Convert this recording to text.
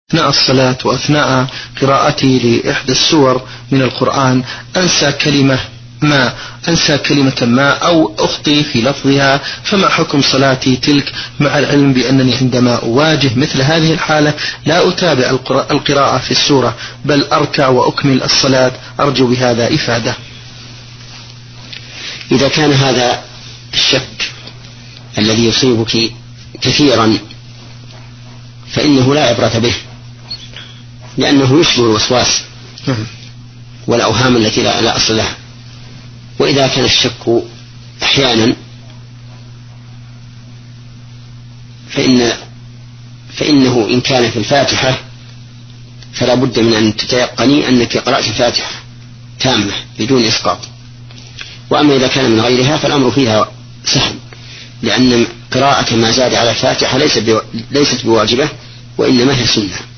أثناء الصلاة وأثناء قراءتي لإحدى السور من القرآن أنسى كلمة ما أو أخطي في لفظها، فما حكم صلاتي تلك مع العلم بأنني عندما أواجه مثل هذه الحالة لا أتابع القراءة في السورة بل أركع وأكمل الصلاة؟ أرجو بهذا إفادة. إذا كان هذا الشك الذي يصيبك كثيرا فإنه لا عبرة به، لأنه يشبه الوسواس والأوهام التي لا أصل لها. وإذا كان الشك أحيانا فإنه إن كان في الفاتحة فلا بد من أن تتيقني أنك قرأت الفاتحة تامة بدون إسقاط. وأما إذا كان من غيرها فالأمر فيها سهل، لأن قراءة ما زاد على الفاتحة ليست بواجبة وإنما هي سنة.